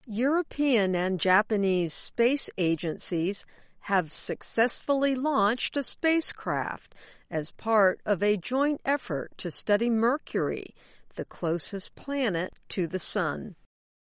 European and Japanese space agencies have successfully launched a spacecraft as part of a joint effort to study Mercury, the closest planet to the Sun.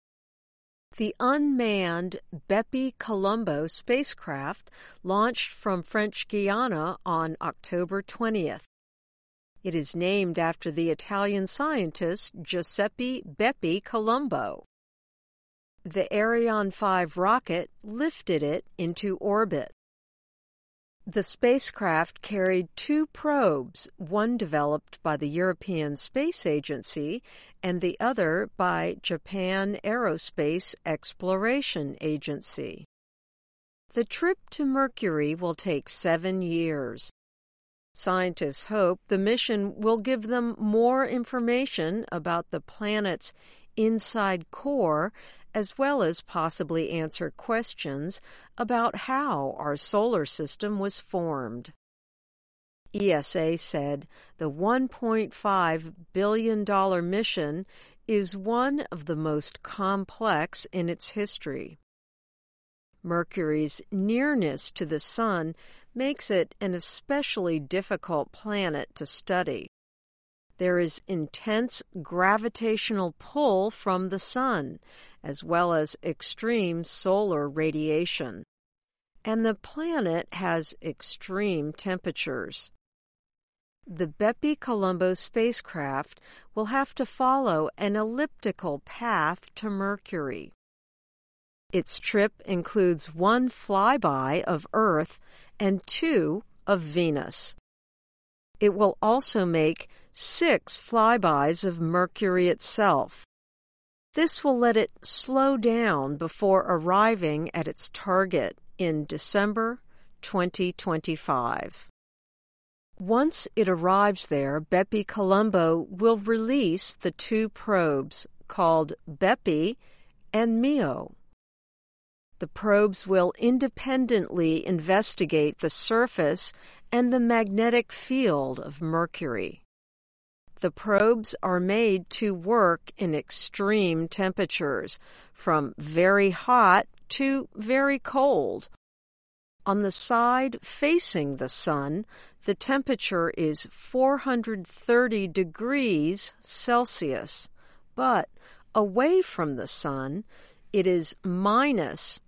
The unmanned Bepi-Colombo spacecraft launched from French Guiana on October 20th. It is named after the Italian scientist Giuseppe Bepi-Colombo. The Ariane 5 rocket lifted it into orbit. The spacecraft carried two probes, one developed by the European Space Agency and the other by Japan Aerospace Exploration Agency. The trip to Mercury will take 7 years. Scientists hope the mission will give them more information about the planet's inside core, as well as possibly answer questions about how our solar system was formed. ESA said the $1.5 billion mission is one of the most complex in its history. Mercury's nearness to the Sun makes it an especially difficult planet to study. There is intense gravitational pull from the Sun, as well as extreme solar radiation. And the planet has extreme temperatures. The Bepi-Colombo spacecraft will have to follow an elliptical path to Mercury. Its trip includes 1 flyby of Earth and 2 of Venus. It will also make 6 flybys of Mercury itself. This will let it slow down before arriving at its target in December 2025. Once it arrives there, Bepi-Colombo will release the 2 probes called Bepi and Mio. The probes will independently investigate the surface and the magnetic field of Mercury. The probes are made to work in extreme temperatures, from very hot to very cold. On the side facing the Sun, the temperature is 430 degrees Celsius, but away from the Sun, it is minus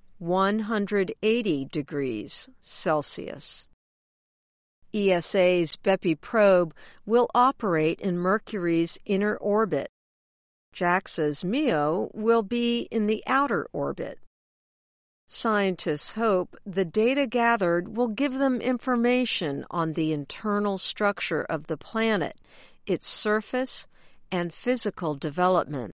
180 degrees Celsius. ESA's Bepi probe will operate in Mercury's inner orbit. JAXA's Mio will be in the outer orbit. Scientists hope the data gathered will give them information on the internal structure of the planet, its surface, and physical development.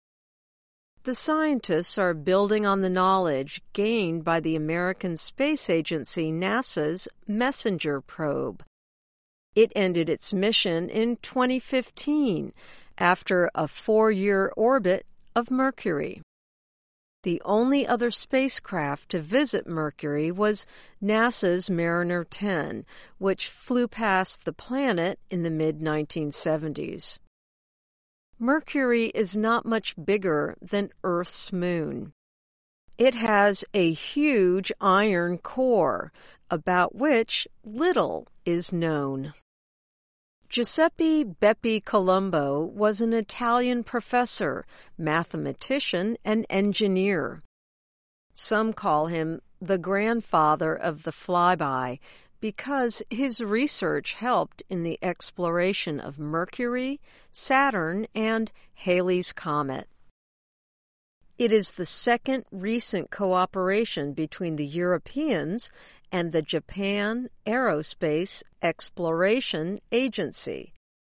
The scientists are building on the knowledge gained by the American Space Agency NASA's MESSENGER probe. It ended its mission in 2015 after a 4-year orbit of Mercury. The only other spacecraft to visit Mercury was NASA's Mariner 10, which flew past the planet in the mid-1970s. Mercury is not much bigger than Earth's moon. It has a huge iron core, about which little is known. Giuseppe Bepi-Colombo was an Italian professor, mathematician, and engineer. Some call him the grandfather of the flyby because his research helped in the exploration of Mercury, Saturn, and Halley's Comet. It is the second recent cooperation between the Europeans and the Japan Aerospace Exploration Agency.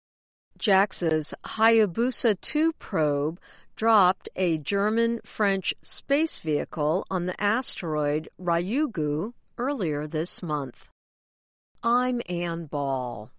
JAXA's Hayabusa 2 probe dropped a German-French space vehicle on the asteroid Ryugu earlier this month. I'm Ann Ball.